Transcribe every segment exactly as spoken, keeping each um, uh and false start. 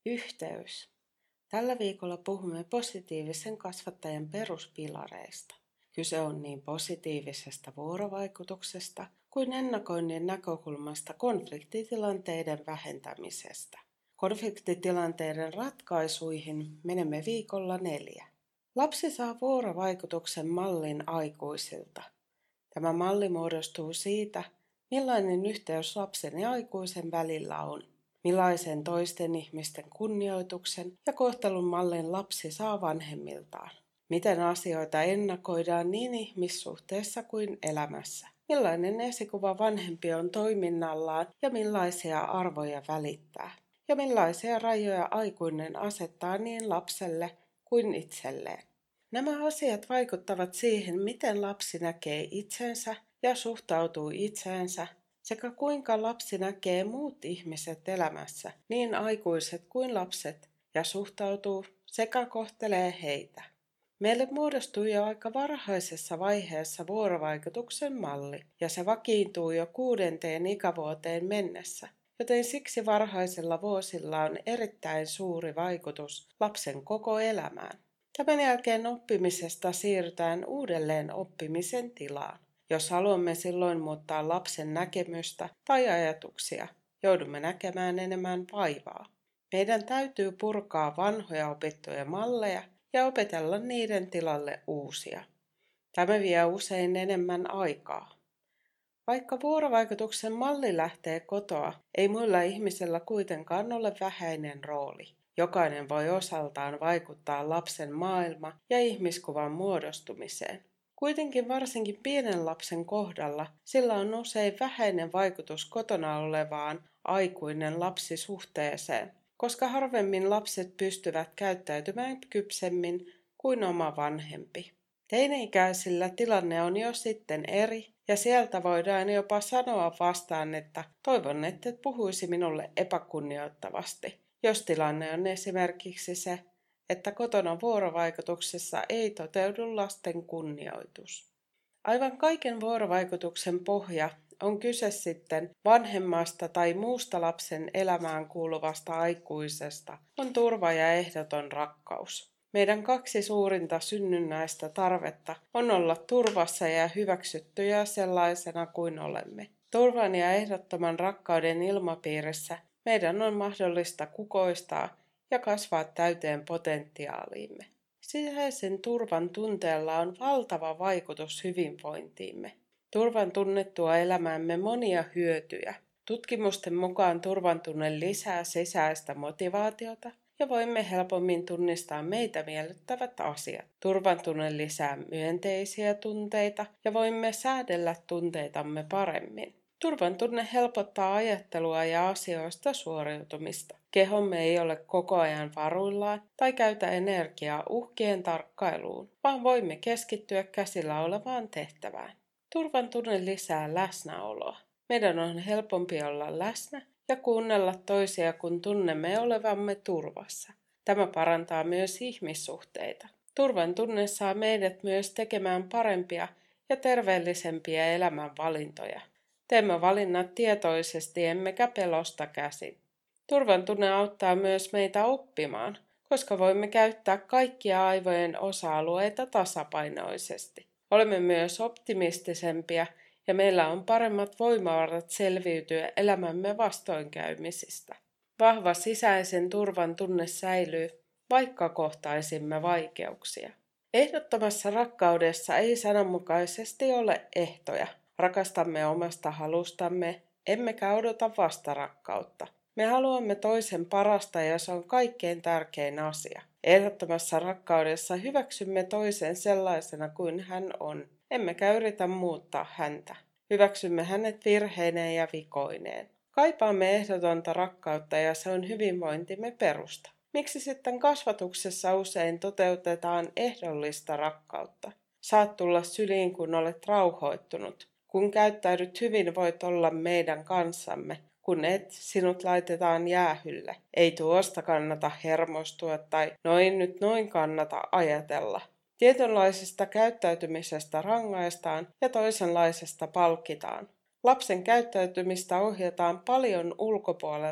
Yhteys. Tällä viikolla puhumme positiivisen kasvattajan peruspilareista. Kyse on niin positiivisesta vuorovaikutuksesta kuin ennakoinnin näkökulmasta konfliktitilanteiden vähentämisestä. Konfliktitilanteiden ratkaisuihin menemme viikolla neljä. Lapsi saa vuorovaikutuksen mallin aikuisilta. Tämä malli muodostuu siitä, millainen yhteys lapsen ja aikuisen välillä on. Millaisen toisten ihmisten kunnioituksen ja kohtelun mallin lapsi saa vanhemmiltaan. Miten asioita ennakoidaan niin ihmissuhteessa kuin elämässä. Millainen esikuva vanhempi on toiminnallaan ja millaisia arvoja välittää. Ja millaisia rajoja aikuinen asettaa niin lapselle kuin itselleen. Nämä asiat vaikuttavat siihen, miten lapsi näkee itsensä ja suhtautuu itseensä, sekä kuinka lapsi näkee muut ihmiset elämässä, niin aikuiset kuin lapset, ja suhtautuu sekä kohtelee heitä. Meille muodostuu jo aika varhaisessa vaiheessa vuorovaikutuksen malli, ja se vakiintuu jo kuudenteen ikävuoteen mennessä, joten siksi varhaisilla vuosilla on erittäin suuri vaikutus lapsen koko elämään. Tämän jälkeen oppimisesta siirrytään uudelleen oppimisen tilaan. Jos haluamme silloin muuttaa lapsen näkemystä tai ajatuksia, joudumme näkemään enemmän vaivaa. Meidän täytyy purkaa vanhoja opittuja malleja ja opetella niiden tilalle uusia. Tämä vie usein enemmän aikaa. Vaikka vuorovaikutuksen malli lähtee kotoa, ei muilla ihmisillä kuitenkaan ole vähäinen rooli. Jokainen voi osaltaan vaikuttaa lapsen maailma- ja ihmiskuvan muodostumiseen. Kuitenkin varsinkin pienen lapsen kohdalla sillä on usein vähäinen vaikutus kotona olevaan aikuinen lapsisuhteeseen, koska harvemmin lapset pystyvät käyttäytymään kypsemmin kuin oma vanhempi. Teini-ikäisillä tilanne on jo sitten eri, ja sieltä voidaan jopa sanoa vastaan, että toivon, että et puhuisi minulle epäkunnioittavasti, jos tilanne on esimerkiksi se, että kotona vuorovaikutuksessa ei toteudu lasten kunnioitus. Aivan kaiken vuorovaikutuksen pohja on kyse sitten vanhemmasta tai muusta lapsen elämään kuuluvasta aikuisesta, on turva ja ehdoton rakkaus. Meidän kaksi suurinta synnynnäistä tarvetta on olla turvassa ja hyväksyttyjä sellaisena kuin olemme. Turvan ja ehdottoman rakkauden ilmapiirissä meidän on mahdollista kukoistaa ja kasvaa täyteen potentiaaliimme. Sisäisen turvan tunteella on valtava vaikutus hyvinvointiimme. Turvan tunnettua elämäämme monia hyötyjä. Tutkimusten mukaan turvan tunne lisää sisäistä motivaatiota ja voimme helpommin tunnistaa meitä miellyttävät asiat. Turvan tunne lisää myönteisiä tunteita ja voimme säädellä tunteitamme paremmin. Turvan tunne helpottaa ajattelua ja asioista suoriutumista. Kehomme ei ole koko ajan varuillaan tai käytä energiaa uhkien tarkkailuun, vaan voimme keskittyä käsillä olevaan tehtävään. Turvan tunne lisää läsnäoloa. Meidän on helpompi olla läsnä ja kuunnella toisia, kun tunnemme olevamme turvassa. Tämä parantaa myös ihmissuhteita. Turvan tunne saa meidät myös tekemään parempia ja terveellisempiä elämänvalintoja. Teemme valinnat tietoisesti emmekä pelosta käsin. Turvan tunne auttaa myös meitä oppimaan, koska voimme käyttää kaikkia aivojen osa-alueita tasapainoisesti. Olemme myös optimistisempia ja meillä on paremmat voimavarat selviytyä elämämme vastoinkäymisistä. Vahva sisäisen turvan tunne säilyy, vaikka kohtaisimme vaikeuksia. Ehdottomassa rakkaudessa ei sananmukaisesti ole ehtoja. Rakastamme omasta halustamme, emmekä odota vastarakkautta. Me haluamme toisen parasta ja se on kaikkein tärkein asia. Ehdottomassa rakkaudessa hyväksymme toisen sellaisena kuin hän on, emmekä yritä muuttaa häntä. Hyväksymme hänet virheineen ja vikoineen. Kaipaamme ehdotonta rakkautta ja se on hyvinvointimme perusta. Miksi sitten kasvatuksessa usein toteutetaan ehdollista rakkautta? Saat tulla syliin, kun olet rauhoittunut. Kun käyttäydyt hyvin, voit olla meidän kanssamme. Kun et, sinut laitetaan jäähylle. Ei tuosta kannata hermostua tai noin nyt noin kannata ajatella. Tietynlaisesta käyttäytymisestä rangaistaan ja toisenlaisesta palkitaan. Lapsen käyttäytymistä ohjataan paljon ulkopuolelta.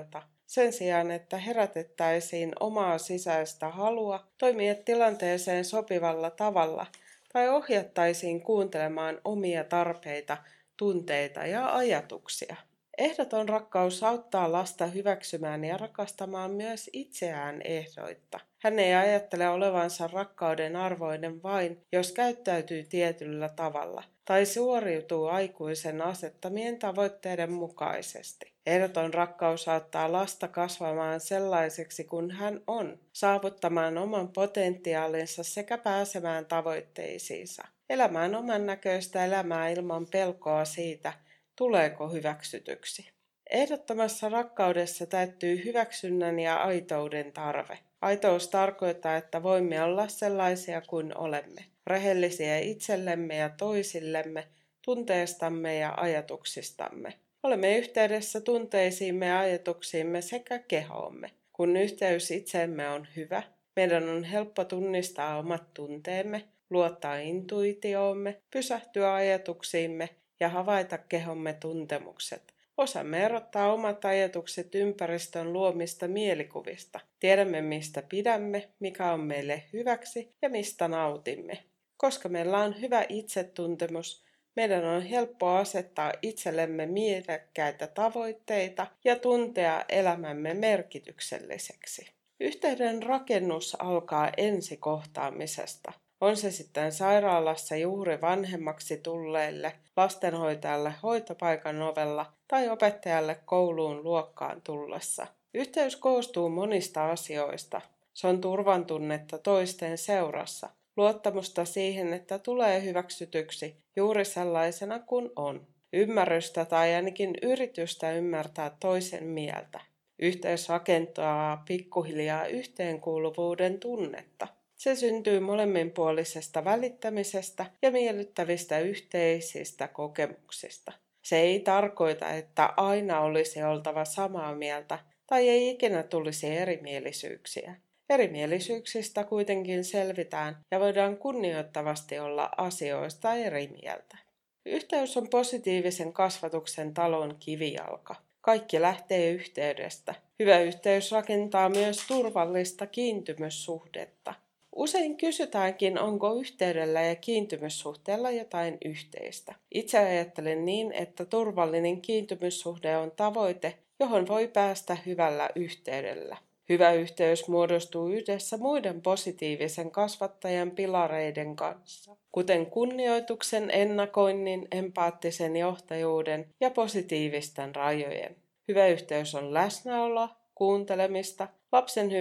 sen sijaan, että herätettäisiin omaa sisäistä halua toimia tilanteeseen sopivalla tavalla tai ohjattaisiin kuuntelemaan omia tarpeita, tunteita ja ajatuksia. Ehdoton rakkaus auttaa lasta hyväksymään ja rakastamaan myös itseään ehdoitta. Hän ei ajattele olevansa rakkauden arvoinen vain, jos käyttäytyy tietyllä tavalla tai suoriutuu aikuisen asettamien tavoitteiden mukaisesti. Ehdoton rakkaus auttaa lasta kasvamaan sellaiseksi kuin hän on, saavuttamaan oman potentiaalinsa sekä pääsemään tavoitteisiinsa, elämään oman näköistä elämää ilman pelkoa siitä, tuleeko hyväksytyksi. Ehdottomassa rakkaudessa täyttyy hyväksynnän ja aitouden tarve. Aitous tarkoittaa, että voimme olla sellaisia kuin olemme, rehellisiä itsellemme ja toisillemme, tunteestamme ja ajatuksistamme. Olemme yhteydessä tunteisiimme ja ajatuksiimme sekä kehoomme. Kun yhteys itseemme on hyvä, meidän on helppo tunnistaa omat tunteemme, luottaa intuitioomme, pysähtyä ajatuksiimme ja havaita kehomme tuntemukset. Osaamme erottaa omat ajatukset ympäristön luomista mielikuvista. Tiedämme, mistä pidämme, mikä on meille hyväksi ja mistä nautimme. Koska meillä on hyvä itsetuntemus, meidän on helppo asettaa itsellemme mielekkäitä tavoitteita ja tuntea elämämme merkitykselliseksi. Yhteyden rakennus alkaa ensikohtaamisesta. On se sitten sairaalassa juuri vanhemmaksi tulleelle, lastenhoitajalle hoitopaikan ovella tai opettajalle kouluun luokkaan tullessa. Yhteys koostuu monista asioista. Se on turvan tunnetta toisten seurassa, luottamusta siihen, että tulee hyväksytyksi juuri sellaisena kuin on, ymmärrystä tai ainakin yritystä ymmärtää toisen mieltä. Yhteys rakentaa pikkuhiljaa yhteenkuuluvuuden tunnetta. Se syntyy molemminpuolisesta välittämisestä ja miellyttävistä yhteisistä kokemuksista. Se ei tarkoita, että aina olisi oltava samaa mieltä tai ei ikinä tulisi erimielisyyksiä. Erimielisyyksistä kuitenkin selvitään ja voidaan kunnioittavasti olla asioista eri mieltä. Yhteys on positiivisen kasvatuksen talon kivijalka. Kaikki lähtee yhteydestä. Hyvä yhteys rakentaa myös turvallista kiintymyssuhdetta. Usein kysytäänkin, onko yhteydellä ja kiintymyssuhteella jotain yhteistä. Itse ajattelen niin, että turvallinen kiintymyssuhde on tavoite, johon voi päästä hyvällä yhteydellä. Hyvä yhteys muodostuu yhdessä muiden positiivisen kasvattajan pilareiden kanssa, kuten kunnioituksen, ennakoinnin, empaattisen johtajuuden ja positiivisten rajojen. Hyvä yhteys on läsnäoloa, kuuntelemista, lapsen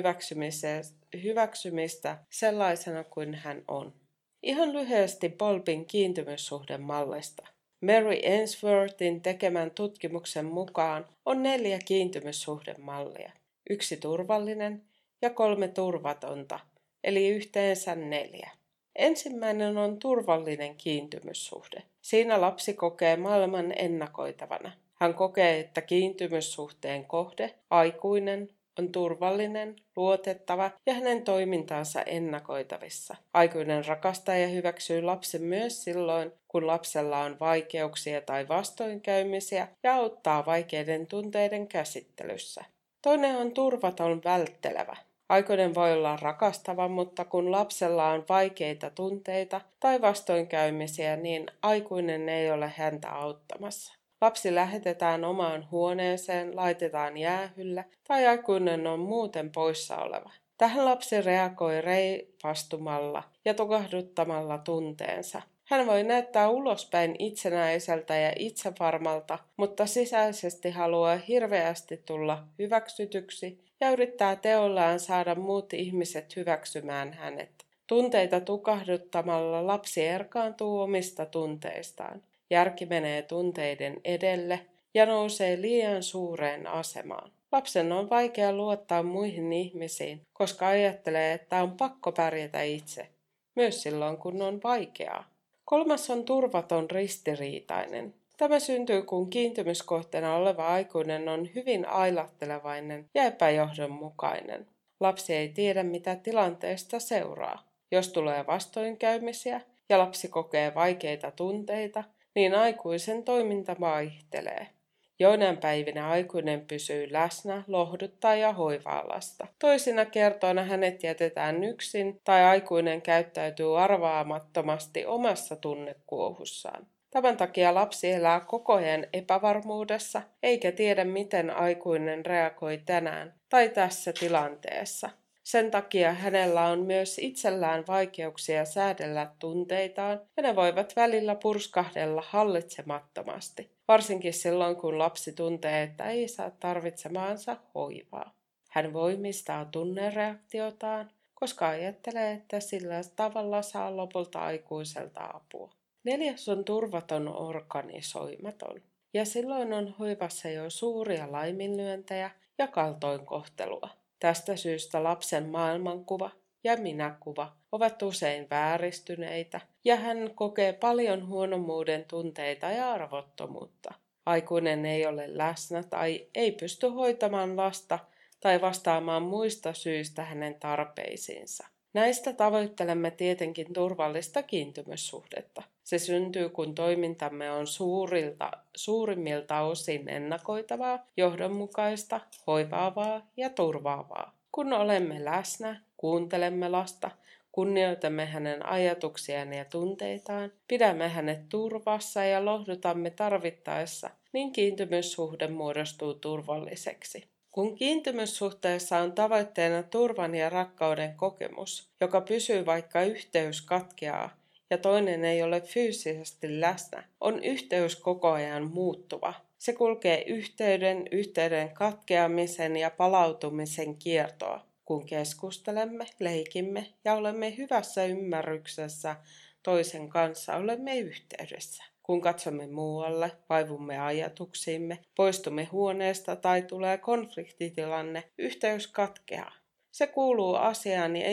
hyväksymistä sellaisena kuin hän on. Ihan lyhyesti Bowlbyn kiintymyssuhdemallista. Mary Ainsworthin tekemän tutkimuksen mukaan on neljä kiintymyssuhdemallia. Yksi turvallinen ja kolme turvatonta, eli yhteensä neljä. Ensimmäinen on turvallinen kiintymyssuhde. Siinä lapsi kokee maailman ennakoitavana. Hän kokee, että kiintymyssuhteen kohde, aikuinen, on turvallinen, luotettava ja hänen toimintansa ennakoitavissa. Aikuinen rakastaa ja hyväksyy lapsen myös silloin, kun lapsella on vaikeuksia tai vastoinkäymisiä ja auttaa vaikeiden tunteiden käsittelyssä. Toinen on turvaton välttelevä. Aikuinen voi olla rakastava, mutta kun lapsella on vaikeita tunteita tai vastoinkäymisiä, niin aikuinen ei ole häntä auttamassa. Lapsi lähetetään omaan huoneeseen, laitetaan jäähyllä tai aikuinen on muuten poissa oleva. Tähän lapsi reagoi reipastumalla ja tukahduttamalla tunteensa. Hän voi näyttää ulospäin itsenäiseltä ja itsevarmalta, mutta sisäisesti haluaa hirveästi tulla hyväksytyksi ja yrittää teollaan saada muut ihmiset hyväksymään hänet. Tunteita tukahduttamalla lapsi erkaantuu omista tunteistaan. Järki menee tunteiden edelle ja nousee liian suureen asemaan. Lapsen on vaikea luottaa muihin ihmisiin, koska ajattelee, että on pakko pärjätä itse, myös silloin kun on vaikeaa. Kolmas on turvaton ristiriitainen. Tämä syntyy, kun kiintymyskohteena oleva aikuinen on hyvin ailahtelevainen ja epäjohdonmukainen. Lapsi ei tiedä, mitä tilanteesta seuraa. Jos tulee vastoinkäymisiä ja lapsi kokee vaikeita tunteita, niin aikuisen toiminta vaihtelee. Joinain päivinä aikuinen pysyy läsnä, lohduttaa ja hoivaa lasta. Toisina kertoina hänet jätetään yksin tai aikuinen käyttäytyy arvaamattomasti omassa tunnekuohussaan. Tämän takia lapsi elää koko ajan epävarmuudessa eikä tiedä, miten aikuinen reagoi tänään tai tässä tilanteessa. Sen takia hänellä on myös itsellään vaikeuksia säädellä tunteitaan ja ne voivat välillä purskahdella hallitsemattomasti, varsinkin silloin kun lapsi tuntee, että ei saa tarvitsemaansa hoivaa. Hän voimistaa tunnereaktiotaan, koska ajattelee, että sillä tavalla saa lopulta aikuiselta apua. Neljäs on turvaton organisoimaton, ja silloin on hoivassa jo suuria laiminlyöntejä ja kaltoinkohtelua. Tästä syystä lapsen maailmankuva ja minäkuva ovat usein vääristyneitä ja hän kokee paljon huonommuuden tunteita ja arvottomuutta. Aikuinen ei ole läsnä tai ei pysty hoitamaan lasta tai vastaamaan muista syistä hänen tarpeisiinsa. Näistä tavoittelemme tietenkin turvallista kiintymyssuhdetta. Se syntyy, kun toimintamme on suurilta, suurimmilta osin ennakoitavaa, johdonmukaista, hoivaavaa ja turvaavaa. Kun olemme läsnä, kuuntelemme lasta, kunnioitamme hänen ajatuksiaan ja tunteitaan, pidämme hänet turvassa ja lohdutamme tarvittaessa, niin kiintymyssuhde muodostuu turvalliseksi. Kun kiintymyssuhteessa on tavoitteena turvan ja rakkauden kokemus, joka pysyy vaikka yhteys katkeaa ja toinen ei ole fyysisesti läsnä, on yhteys koko ajan muuttuva. Se kulkee yhteyden, yhteyden katkeamisen ja palautumisen kiertoa. Kun keskustelemme, leikimme ja olemme hyvässä ymmärryksessä toisen kanssa, olemme yhteydessä. Kun katsomme muualle, vaivumme ajatuksiimme, poistumme huoneesta tai tulee konfliktitilanne, yhteys katkeaa. Se kuuluu asiaan ja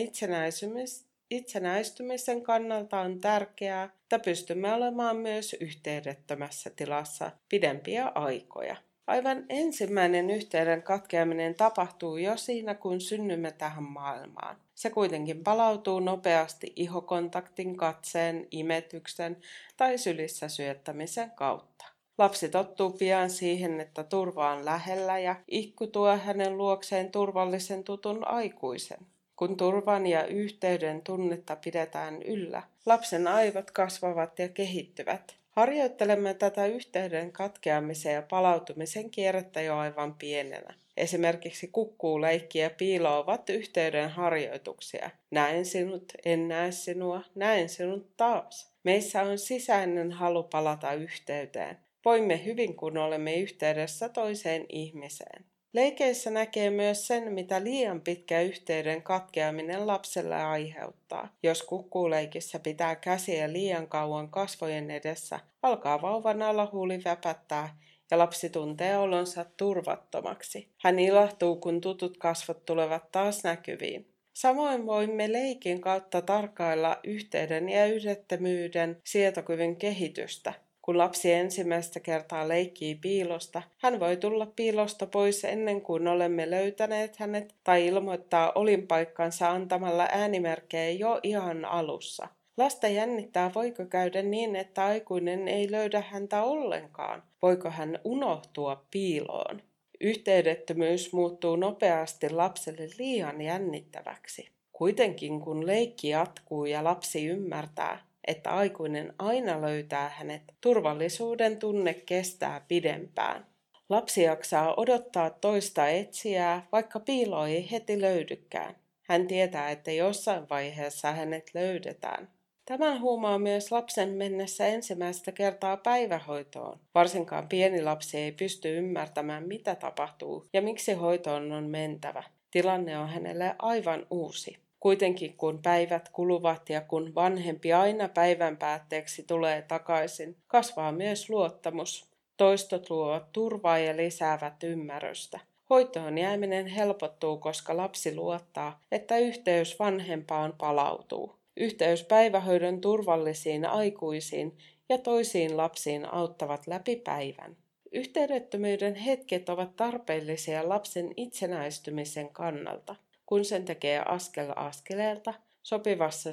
itsenäistymisen kannalta on tärkeää, että pystymme olemaan myös yhteydettömässä tilassa pidempiä aikoja. Aivan ensimmäinen yhteyden katkeaminen tapahtuu jo siinä, kun synnymme tähän maailmaan. Se kuitenkin palautuu nopeasti ihokontaktin, katseen, imetyksen tai sylissä syöttämisen kautta. Lapsi tottuu pian siihen, että turva on lähellä ja ihku tuo hänen luokseen turvallisen tutun aikuisen. Kun turvan ja yhteyden tunnetta pidetään yllä, lapsen aivot kasvavat ja kehittyvät. Harjoittelemme tätä yhteyden katkeamisen ja palautumisen kierrettä jo aivan pienenä. Esimerkiksi kukkuuleikki ja piilo ovat yhteyden harjoituksia. Näen sinut, en näe sinua, näen sinut taas. Meissä on sisäinen halu palata yhteyteen. Voimme hyvin, kun olemme yhteydessä toiseen ihmiseen. Leikeissä näkee myös sen, mitä liian pitkä yhteyden katkeaminen lapselle aiheuttaa. Jos kukkuuleikissä pitää käsiä liian kauan kasvojen edessä, alkaa vauvan alahuuli väpättää ja lapsi tuntee olonsa turvattomaksi. Hän ilahtuu, kun tutut kasvot tulevat taas näkyviin. Samoin voimme leikin kautta tarkkailla yhteyden ja yhdettömyyden sietokyvyn kehitystä. Kun lapsi ensimmäistä kertaa leikkii piilosta, hän voi tulla piilosta pois ennen kuin olemme löytäneet hänet tai ilmoittaa olinpaikkansa antamalla äänimerkkejä jo ihan alussa. Lasta jännittää, voiko käydä niin, että aikuinen ei löydä häntä ollenkaan. Voiko hän unohtua piiloon? Yhteydettömyys muuttuu nopeasti lapselle liian jännittäväksi. Kuitenkin kun leikki jatkuu ja lapsi ymmärtää, että aikuinen aina löytää hänet, turvallisuuden tunne kestää pidempään. Lapsi jaksaa odottaa toista etsijää, vaikka piilo ei heti löydykään. Hän tietää, että jossain vaiheessa hänet löydetään. Tämän huomaa myös lapsen mennessä ensimmäistä kertaa päivähoitoon. Varsinkaan pieni lapsi ei pysty ymmärtämään, mitä tapahtuu ja miksi hoitoon on mentävä. Tilanne on hänelle aivan uusi. Kuitenkin kun päivät kuluvat ja kun vanhempi aina päivän päätteeksi tulee takaisin, kasvaa myös luottamus. Toistot luovat turvaa ja lisäävät ymmärrystä. Hoitoon jääminen helpottuu, koska lapsi luottaa, että yhteys vanhempaan palautuu. Yhteys päivähoidon turvallisiin aikuisiin ja toisiin lapsiin auttavat läpi päivän. Yhteydettömyyden hetket ovat tarpeellisia lapsen itsenäistymisen kannalta. Kun sen tekee askel askeleelta, sopivassa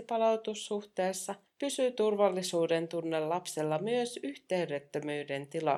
stressipalautussuhteessa, pysyy turvallisuuden tunne lapsella myös yhteydettömyyden tilassa.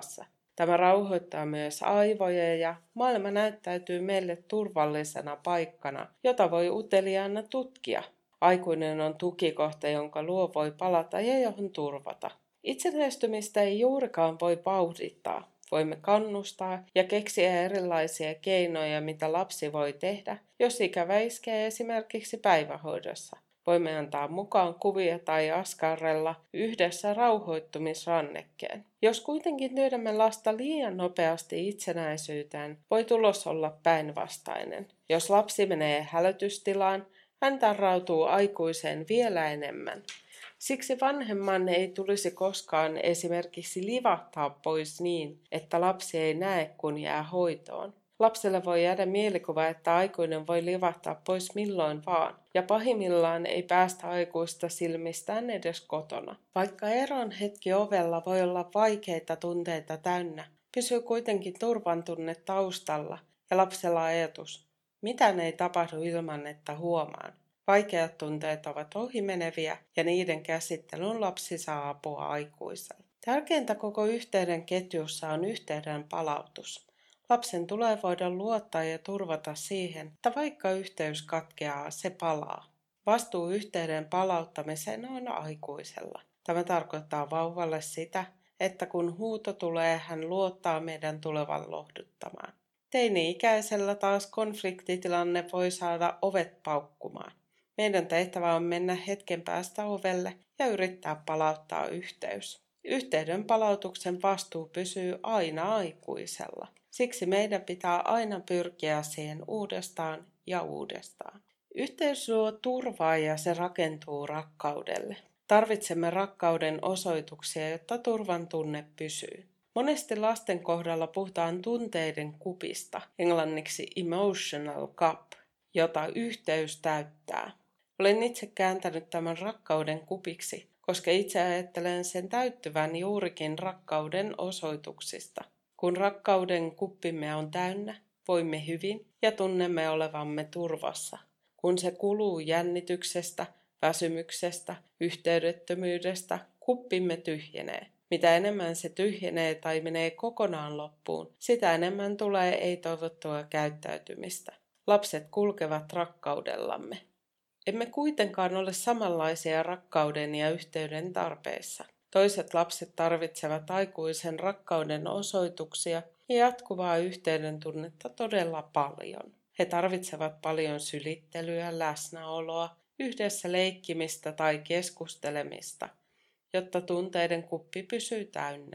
Tämä rauhoittaa myös aivoja ja maailma näyttäytyy meille turvallisena paikkana, jota voi uteliaana tutkia. Aikuinen on tukikohta, jonka luo voi palata ja johon turvata. Itsenäistymistä ei juurikaan voi vauhdittaa. Voimme kannustaa ja keksiä erilaisia keinoja, mitä lapsi voi tehdä, jos ikävä iskee esimerkiksi päivähoidossa. Voimme antaa mukaan kuvia tai askarrella yhdessä rauhoittumisrannekkeen. Jos kuitenkin työnnämme lasta liian nopeasti itsenäisyyteen, voi tulos olla päinvastainen. Jos lapsi menee hälytystilaan, hän tarrautuu aikuiseen vielä enemmän. Siksi vanhemman ei tulisi koskaan esimerkiksi livahtaa pois niin, että lapsi ei näe, kun jää hoitoon. Lapselle voi jäädä mielikuva, että aikuinen voi livahtaa pois milloin vaan, ja pahimmillaan ei päästä aikuista silmistään edes kotona. Vaikka eron hetki ovella voi olla vaikeita tunteita täynnä, pysyy kuitenkin turvan tunne taustalla ja lapsella ajatus, mitään ei tapahdu ilman, että huomaan. Vaikeat tunteet ovat ohimeneviä ja niiden käsittelyyn lapsi saa apua aikuiselta. Tärkeintä koko yhteyden ketjussa on yhteyden palautus. Lapsen tulee voida luottaa ja turvata siihen, että vaikka yhteys katkeaa, se palaa. Vastuu yhteyden palauttamiseen on aikuisella. Tämä tarkoittaa vauvalle sitä, että kun huuto tulee, hän luottaa meidän tulevan lohduttamaan. Teini-ikäisellä taas konfliktitilanne voi saada ovet paukkumaan. Meidän tehtävä on mennä hetken päästä ovelle ja yrittää palauttaa yhteys. Yhteyden palautuksen vastuu pysyy aina aikuisella. Siksi meidän pitää aina pyrkiä siihen uudestaan ja uudestaan. Yhteys luo turvaa ja se rakentuu rakkaudelle. Tarvitsemme rakkauden osoituksia, jotta turvan tunne pysyy. Monesti lasten kohdalla puhutaan tunteiden kupista, englanniksi emotional cup, jota yhteys täyttää. Olen itse kääntänyt tämän rakkauden kupiksi, koska itse ajattelen sen täyttyvän juurikin rakkauden osoituksista. Kun rakkauden kuppimme on täynnä, voimme hyvin ja tunnemme olevamme turvassa. Kun se kuluu jännityksestä, väsymyksestä, yhteydettömyydestä, kuppimme tyhjenee. Mitä enemmän se tyhjenee tai menee kokonaan loppuun, sitä enemmän tulee ei-toivottua käyttäytymistä. Lapset kulkevat rakkaudellamme. Emme kuitenkaan ole samanlaisia rakkauden ja yhteyden tarpeessa. Toiset lapset tarvitsevat aikuisen rakkauden osoituksia ja jatkuvaa yhteyden tunnetta todella paljon. He tarvitsevat paljon sylittelyä, läsnäoloa, yhdessä leikkimistä tai keskustelemista, jotta tunteiden kuppi pysyy täynnä.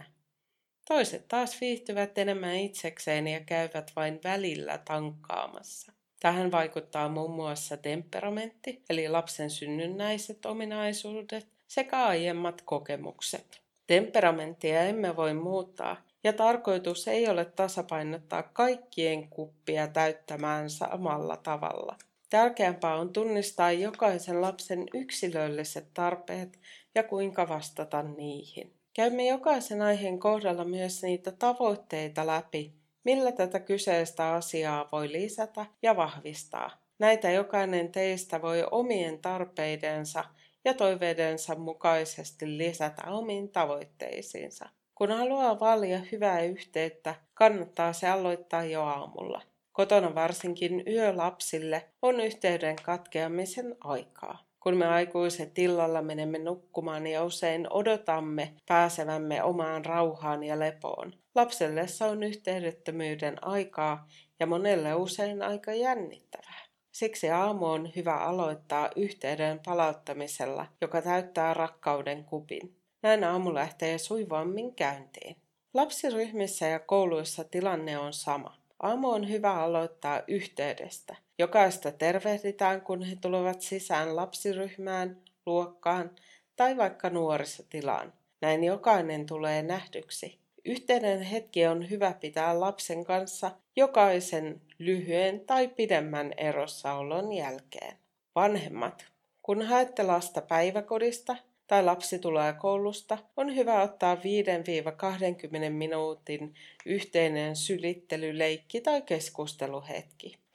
Toiset taas viihtyvät enemmän itsekseen ja käyvät vain välillä tankkaamassa. Tähän vaikuttaa muun muassa temperamentti, eli lapsen synnynnäiset ominaisuudet, sekä aiemmat kokemukset. Temperamenttia emme voi muuttaa, ja tarkoitus ei ole tasapainottaa kaikkien kuppia täyttämään samalla tavalla. Tärkeämpää on tunnistaa jokaisen lapsen yksilölliset tarpeet ja kuinka vastata niihin. Käymme jokaisen aiheen kohdalla myös niitä tavoitteita läpi, millä tätä kyseistä asiaa voi lisätä ja vahvistaa. Näitä jokainen teistä voi omien tarpeidensa ja toiveidensa mukaisesti lisätä omiin tavoitteisiinsa. Kun haluaa vaalia hyvää yhteyttä, kannattaa se aloittaa jo aamulla. Kotona varsinkin yölapsille on yhteyden katkeamisen aikaa. Kun me aikuiset illalla menemme nukkumaan ja usein odotamme pääsevämme omaan rauhaan ja lepoon. Lapselle se on yhteydettömyyden aikaa ja monelle usein aika jännittävää. Siksi aamu on hyvä aloittaa yhteyden palauttamisella, joka täyttää rakkauden kupin. Näin aamu lähtee sujuvammin käyntiin. Lapsiryhmissä ja kouluissa tilanne on sama. Aamu on hyvä aloittaa yhteydestä. Jokaista tervehditään, kun he tulevat sisään lapsiryhmään, luokkaan tai vaikka nuorisotilaan. Näin jokainen tulee nähdyksi. Yhteinen hetki on hyvä pitää lapsen kanssa jokaisen lyhyen tai pidemmän erossaolon jälkeen. Vanhemmat, kun haette lasta päiväkodista tai lapsi tulee koulusta, on hyvä ottaa viidestä kaksikymmentä minuutin yhteinen sylittelyleikki tai keskusteluhetki.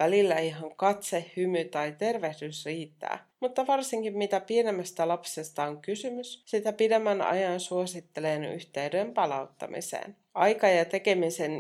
Välillä ihan katse, hymy tai tervehdys riittää, mutta varsinkin mitä pienemmästä lapsesta on kysymys, sitä pidemmän ajan suosittelen yhteyden palauttamiseen. Aika ja tekemisen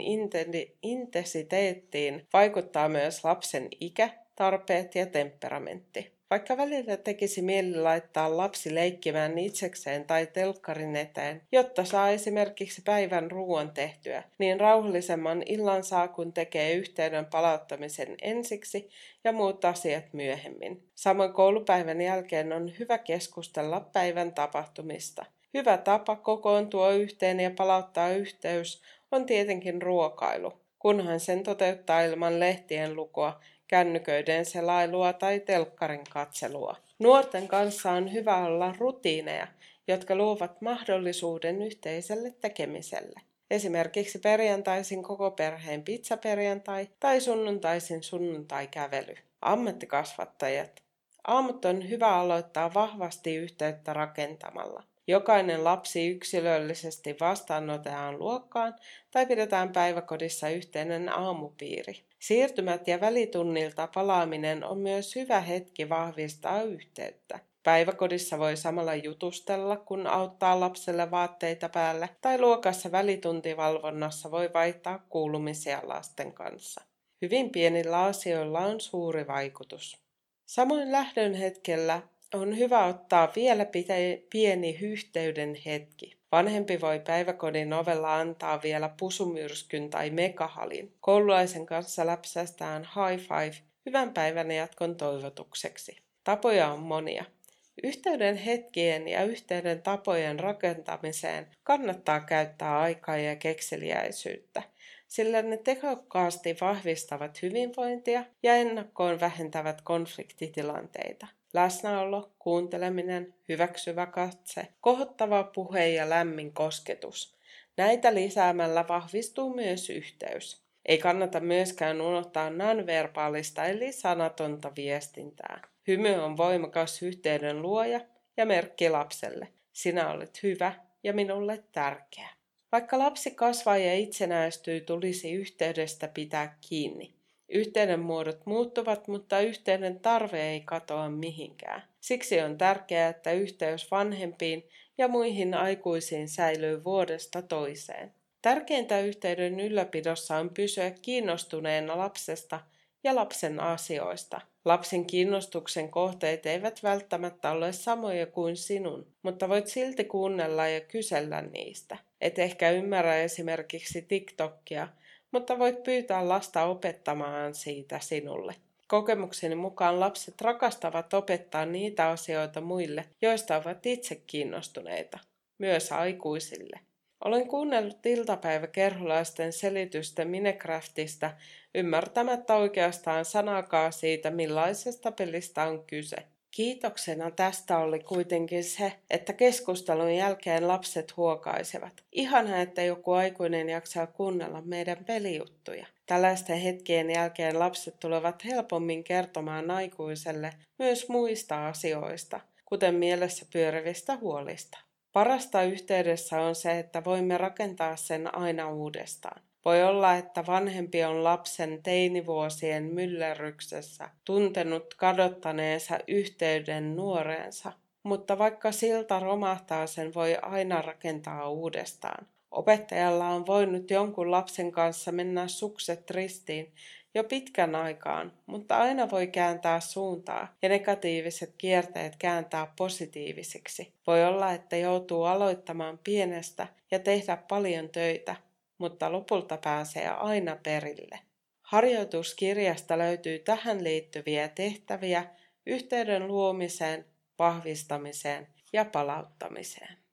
intensiteettiin vaikuttaa myös lapsen ikä, tarpeet ja temperamentti. Vaikka välillä tekisi mieli laittaa lapsi leikkimään itsekseen tai telkkarin eteen, jotta saa esimerkiksi päivän ruoan tehtyä, niin rauhallisemman illan saa, kun tekee yhteyden palauttamisen ensiksi ja muut asiat myöhemmin. Samoin koulupäivän jälkeen on hyvä keskustella päivän tapahtumista. Hyvä tapa kokoontua yhteen ja palauttaa yhteys on tietenkin ruokailu, kunhan sen toteuttaa ilman lehtien lukua, kännyköiden selailua tai telkkarin katselua. Nuorten kanssa on hyvä olla rutiineja, jotka luovat mahdollisuuden yhteiselle tekemiselle. Esimerkiksi perjantaisin koko perheen pizzaperjantai tai sunnuntaisin sunnuntaikävely. Ammattikasvattajat. Aamut on hyvä aloittaa vahvasti yhteyttä rakentamalla. Jokainen lapsi yksilöllisesti vastaanotetaan luokkaan tai pidetään päiväkodissa yhteinen aamupiiri. Siirtymät ja välitunnilta palaaminen on myös hyvä hetki vahvistaa yhteyttä. Päiväkodissa voi samalla jutustella, kun auttaa lapselle vaatteita päälle, tai luokassa välituntivalvonnassa voi vaihtaa kuulumisia lasten kanssa. Hyvin pienillä asioilla on suuri vaikutus. Samoin lähdön hetkellä on hyvä ottaa vielä pite- pieni yhteyden hetki. Vanhempi voi päiväkodin ovella antaa vielä pusumyrskyn tai megahalin. Koululaisen kanssa läpsästään high five hyvän päivän jatkon toivotukseksi. Tapoja on monia. Yhteyden hetkien ja yhteyden tapojen rakentamiseen kannattaa käyttää aikaa ja kekseliäisyyttä, sillä ne tehokkaasti vahvistavat hyvinvointia ja ennakkoon vähentävät konfliktitilanteita. Läsnäolo, kuunteleminen, hyväksyvä katse, kohottava puhe ja lämmin kosketus. Näitä lisäämällä vahvistuu myös yhteys. Ei kannata myöskään unohtaa nonverbaalista eli sanatonta viestintää. Hymy on voimakas yhteyden luoja ja merkki lapselle. Sinä olet hyvä ja minulle tärkeä. Vaikka lapsi kasvaa ja itsenäistyy, tulisi yhteydestä pitää kiinni. Yhteyden muodot muuttuvat, mutta yhteyden tarve ei katoa mihinkään. Siksi on tärkeää, että yhteys vanhempiin ja muihin aikuisiin säilyy vuodesta toiseen. Tärkeintä yhteyden ylläpidossa on pysyä kiinnostuneena lapsesta ja lapsen asioista. Lapsen kiinnostuksen kohteet eivät välttämättä ole samoja kuin sinun, mutta voit silti kuunnella ja kysellä niistä. Et ehkä ymmärrä esimerkiksi TikTokia, mutta voit pyytää lasta opettamaan siitä sinulle. Kokemukseni mukaan lapset rakastavat opettaa niitä asioita muille, joista ovat itse kiinnostuneita, myös aikuisille. Olen kuunnellut iltapäiväkerholaisten selitystä Minecraftista ymmärtämättä oikeastaan sanaakaan siitä, millaisesta pelistä on kyse. Kiitoksena tästä oli kuitenkin se, että keskustelun jälkeen lapset huokaisevat. Ihanaa, että joku aikuinen jaksaa kuunnella meidän pelijuttuja. Tällaisten hetkien jälkeen lapset tulevat helpommin kertomaan aikuiselle myös muista asioista, kuten mielessä pyörivistä huolista. Parasta yhteydessä on se, että voimme rakentaa sen aina uudestaan. Voi olla, että vanhempi on lapsen teinivuosien myllerryksessä tuntenut kadottaneensa yhteyden nuoreensa, mutta vaikka silta romahtaa, sen voi aina rakentaa uudestaan. Opettajalla on voinut jonkun lapsen kanssa mennä sukset ristiin jo pitkän aikaan, mutta aina voi kääntää suuntaa ja negatiiviset kierteet kääntää positiivisiksi. Voi olla, että joutuu aloittamaan pienestä ja tehdä paljon töitä, mutta lopulta pääsee aina perille. Harjoituskirjasta löytyy tähän liittyviä tehtäviä yhteyden luomiseen, vahvistamiseen ja palauttamiseen.